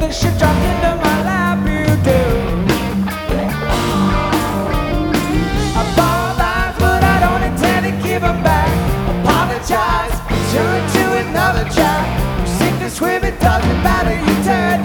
wish you dropped into my lap, you do. I apologize, but I don't intend to give them back. Apologize, turn to another track. Sink or swim, it doesn't matter, you turn